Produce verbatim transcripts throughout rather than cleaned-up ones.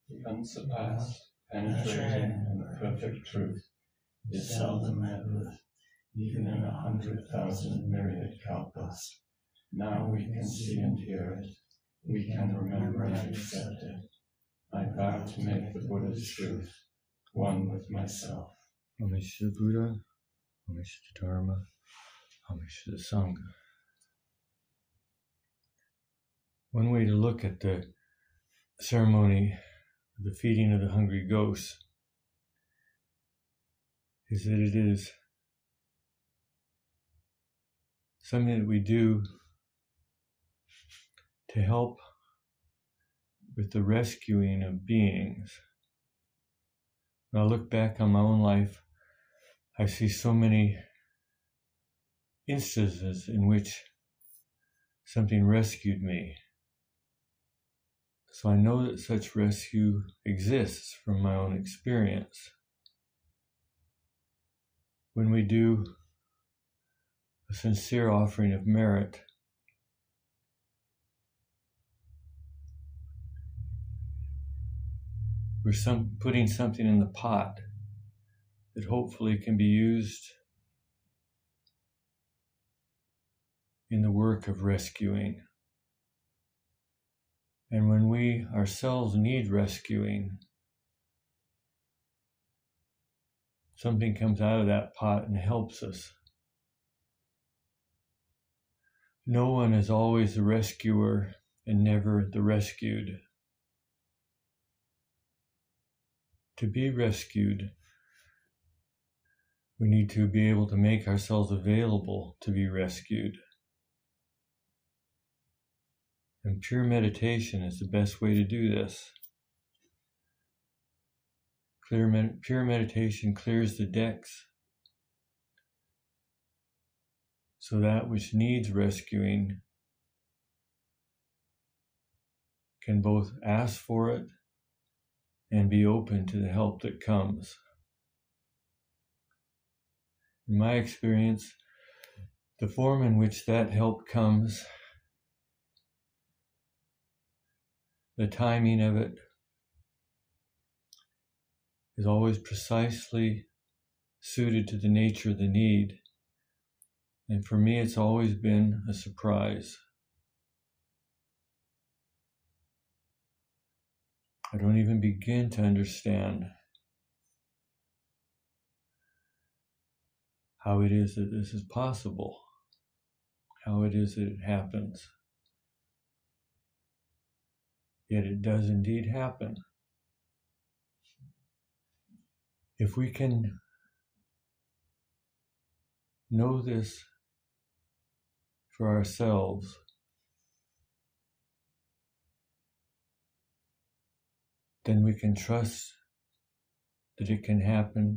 The unsurpassed, penetrating, and perfect truth is seldom met with, even in a hundred thousand myriad kalpas. Now we can see and hear it. We can remember and accept it. I vow to make the Buddha's truth one with myself. Homage to the Buddha, homage to Dharma, homage to the Sangha. One way to look at the ceremony of the feeding of the hungry ghosts is that it is something that we do to help with the rescuing of beings. When I look back on my own life, I see so many instances in which something rescued me. So I know that such rescue exists from my own experience. When we do a sincere offering of merit, we're some, putting something in the pot that hopefully can be used in the work of rescuing. And when we ourselves need rescuing, something comes out of that pot and helps us. No one is always the rescuer and never the rescued. To be rescued, we need to be able to make ourselves available to be rescued. And pure meditation is the best way to do this. Clear med- pure meditation clears the decks, so that which needs rescuing can both ask for it and be open to the help that comes. In my experience, the form in which that help comes, the timing of it, is always precisely suited to the nature of the need. And for me, it's always been a surprise. I don't even begin to understand how it is that this is possible, how it is that it happens. Yet it does indeed happen. If we can know this for ourselves, then we can trust that it can happen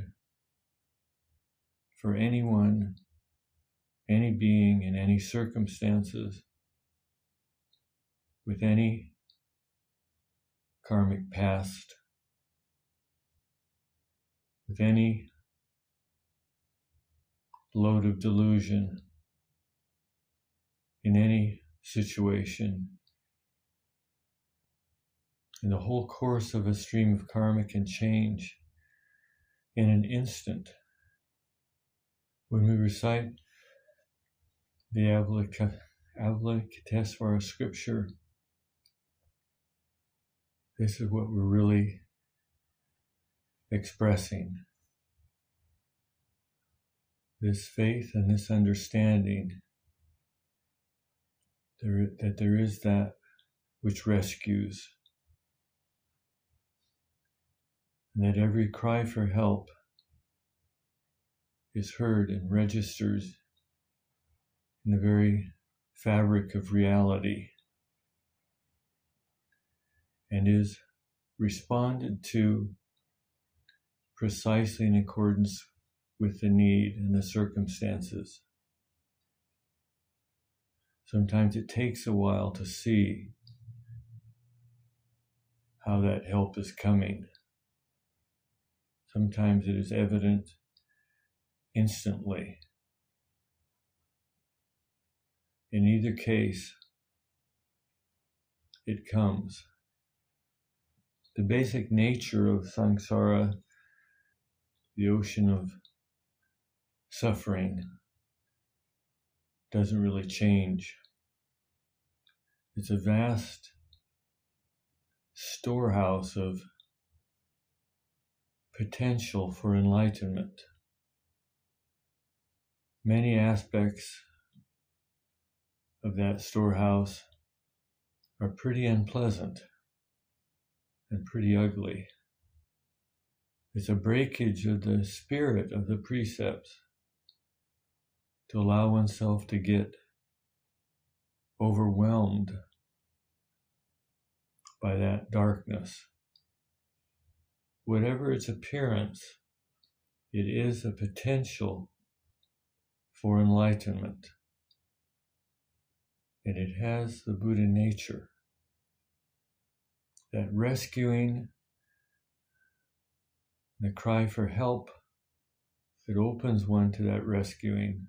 for anyone, any being, in any circumstances, with any karmic past, with any load of delusion, in any situation. And the whole course of a stream of karma can change in an instant. When we recite the Avalokitesvara scripture, this is what we're really expressing. This faith and this understanding there, that there is that which rescues, and that every cry for help is heard and registers in the very fabric of reality, and is responded to precisely in accordance with the need and the circumstances. Sometimes it takes a while to see how that help is coming. Sometimes it is evident instantly. In either case, it comes. the basic nature of samsara, the ocean of suffering, doesn't really change. It's a vast storehouse of potential for enlightenment. Many aspects of that storehouse are pretty unpleasant and pretty ugly. It's a breakage of the spirit of the precepts to allow oneself to get overwhelmed by that darkness. Whatever its appearance, it is a potential for enlightenment. And it has the Buddha nature, that rescuing, the cry for help, that opens one to that rescuing,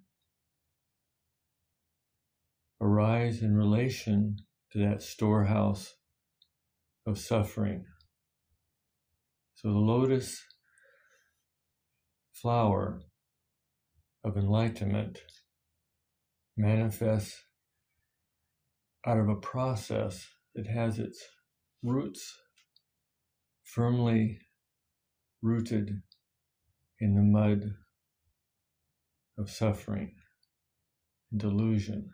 arise in relation to that storehouse of suffering. So the lotus flower of enlightenment manifests out of a process that has its roots firmly rooted in the mud of suffering and delusion.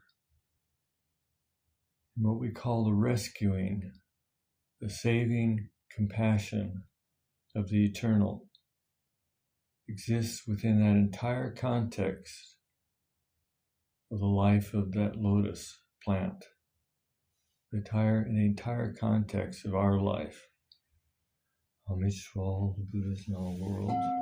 And what we call the rescuing, the saving compassion of the eternal exists within that entire context of the life of that lotus plant, the entire, in the entire context of our life. Homage to all the Buddhas in all worlds.